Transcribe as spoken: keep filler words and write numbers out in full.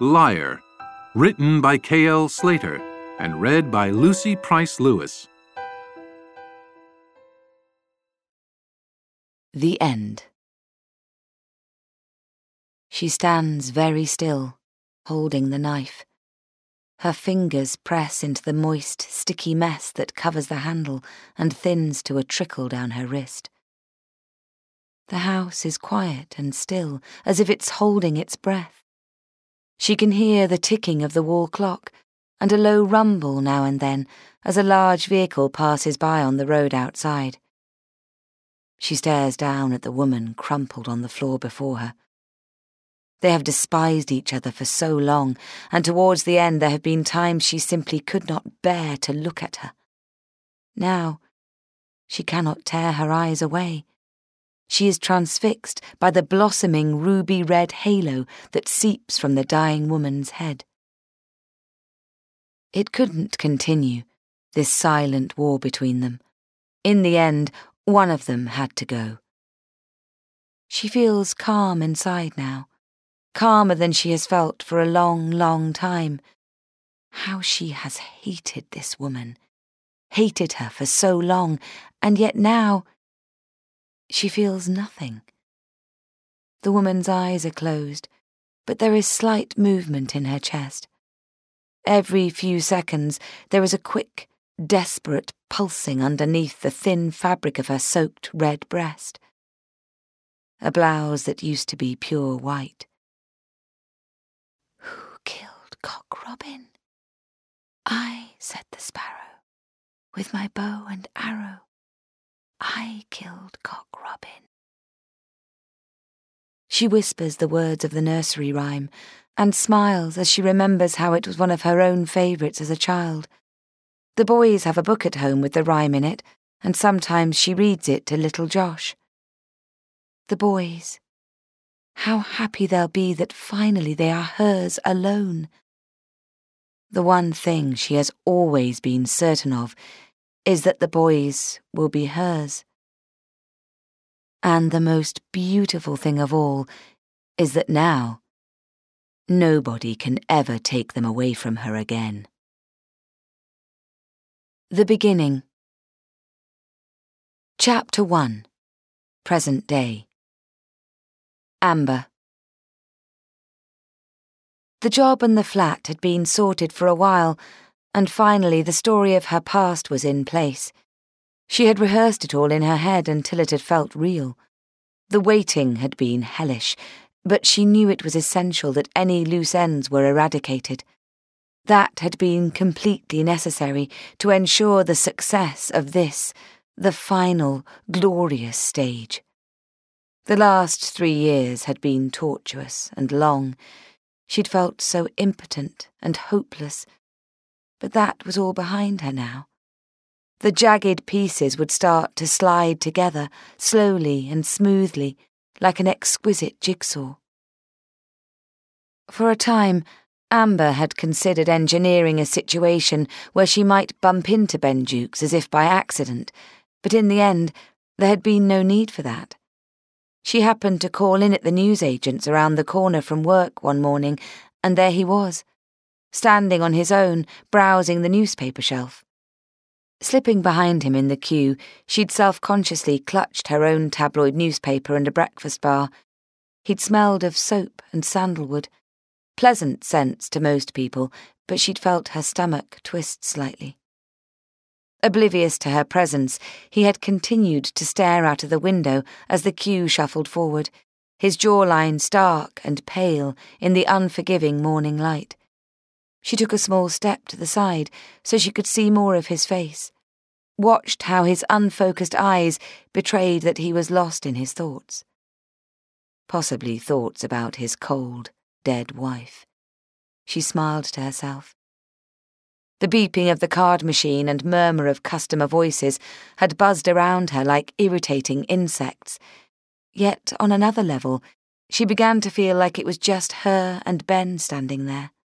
Liar, written by K L Slater and read by Lucy Price Lewis. The end. She stands very still, holding the knife. Her fingers press into the moist, sticky mess that covers the handle and thins to a trickle down her wrist. The house is quiet and still, as if it's holding its breath. She can hear the ticking of the wall clock and a low rumble now and then as a large vehicle passes by on the road outside. She stares down at the woman crumpled on the floor before her. They have despised each other for so long, and towards the end there have been times she simply could not bear to look at her. Now, she cannot tear her eyes away. She is transfixed by the blossoming ruby-red halo that seeps from the dying woman's head. It couldn't continue, this silent war between them. In the end, one of them had to go. She feels calm inside now, calmer than she has felt for a long, long time. How she has hated this woman, hated her for so long, and yet now she feels nothing. The woman's eyes are closed, but there is slight movement in her chest. Every few seconds there is a quick, desperate pulsing underneath the thin fabric of her soaked red breast. A blouse that used to be pure white. "Who killed Cock Robin?" "I," said the sparrow, "with my bow and arrow. I killed Cock Robin." She whispers the words of the nursery rhyme and smiles as she remembers how it was one of her own favourites as a child. The boys have a book at home with the rhyme in it, and sometimes she reads it to little Josh. The boys. How happy they'll be that finally they are hers alone. The one thing she has always been certain of is that the boys will be hers. And the most beautiful thing of all is that now nobody can ever take them away from her again. The beginning. Chapter one. Present day. Amber. The job and the flat had been sorted for a while, and finally the story of her past was in place. She had rehearsed it all in her head until it had felt real. The waiting had been hellish, but she knew it was essential that any loose ends were eradicated. That had been completely necessary to ensure the success of this, the final, glorious stage. The last three years had been tortuous and long. She'd felt so impotent and hopeless, but that was all behind her now. The jagged pieces would start to slide together, slowly and smoothly, like an exquisite jigsaw. For a time, Amber had considered engineering a situation where she might bump into Ben Jukes as if by accident, but in the end, there had been no need for that. She happened to call in at the newsagent's around the corner from work one morning, and there he was, standing on his own, browsing the newspaper shelf. Slipping behind him in the queue, she'd self-consciously clutched her own tabloid newspaper and a breakfast bar. He'd smelled of soap and sandalwood. Pleasant scents to most people, but she'd felt her stomach twist slightly. Oblivious to her presence, he had continued to stare out of the window as the queue shuffled forward, his jawline stark and pale in the unforgiving morning light. She took a small step to the side so she could see more of his face, watched how his unfocused eyes betrayed that he was lost in his thoughts. Possibly thoughts about his cold, dead wife. She smiled to herself. The beeping of the card machine and murmur of customer voices had buzzed around her like irritating insects. Yet, on another level, she began to feel like it was just her and Ben standing there.